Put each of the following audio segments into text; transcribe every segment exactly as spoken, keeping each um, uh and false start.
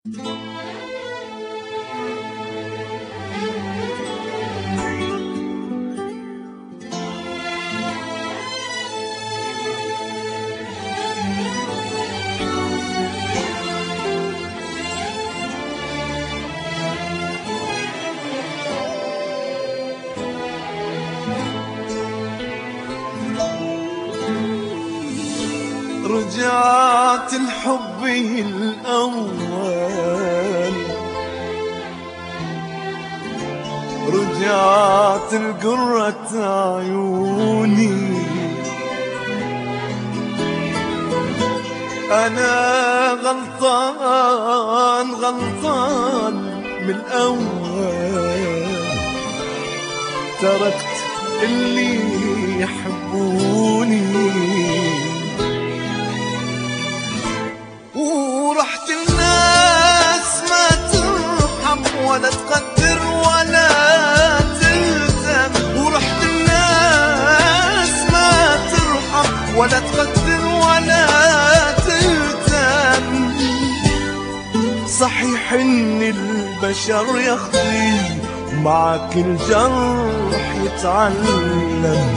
رجعت الحب الأول، رجعت القرة عيوني، أنا غلطان غلطان من الأول، تركت اللي يحبوني ورحت الناس ما ترحم ولا تقدر ولا تلزم، ورحت الناس ما ترحم ولا تقدر ولا تلزم. صحيح ان البشر يخطي مع كل جرح يتعلم،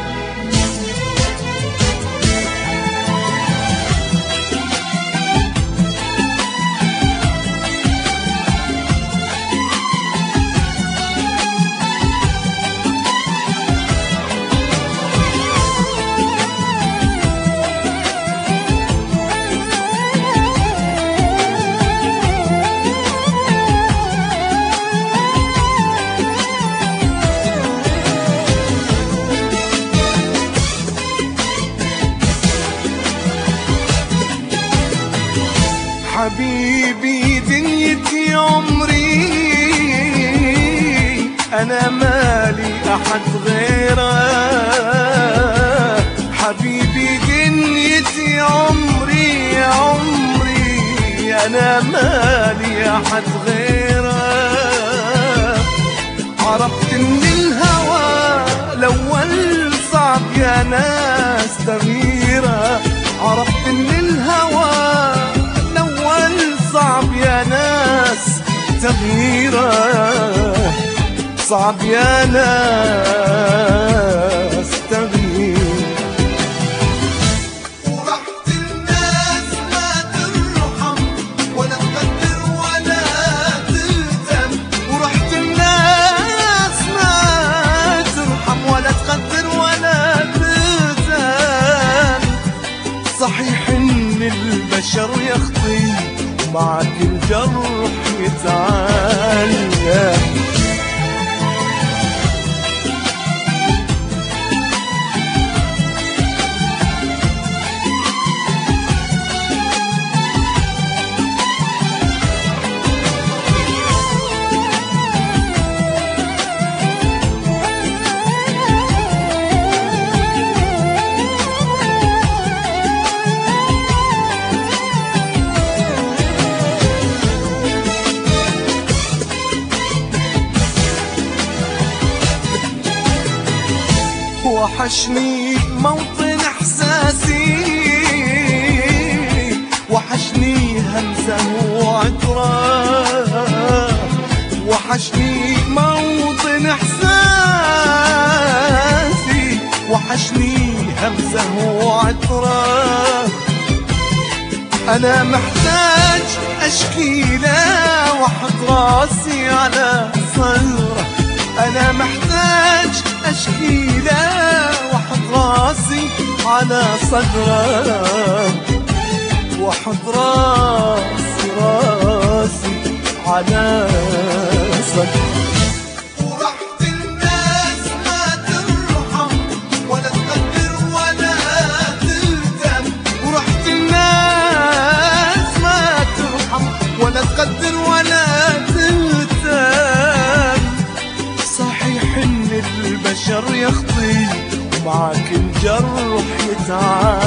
حبيبي دنيتي عمري، أنا مالي أحد غيره. حبيبي دنيتي عمري عمري، أنا مالي أحد غيره. عرفت إن الهوى الأول صعب يا ناس تغييره، عرفت إن الهوى صعب يا ناس تغييره، صعب يا ناس تغييره. ورحت الناس ما ترحم ولا تقدر ولا تلزم، ورحت الناس ما ترحم ولا تقدر ولا تلزم. صحيح ان البشر يخطي مع كل جرح يتعلم، وحشني موطن احساسي، وحشني همسه وعطره، وحشني موطن احساسي، وحشني همسه وعطره. انا محتاج اشكي له واحط راسي على صدره، انا محتاج اشكي له واحط راسي على صدره، واحط راسي راسي على صدره. ورحت الناس ما ترحم ولا تقدر ولا تلزم، ورحت الناس ما ترحم ولا تقدر ولا تلزم. صحيح ان البشر يخطي ومع كل جرح يتعب.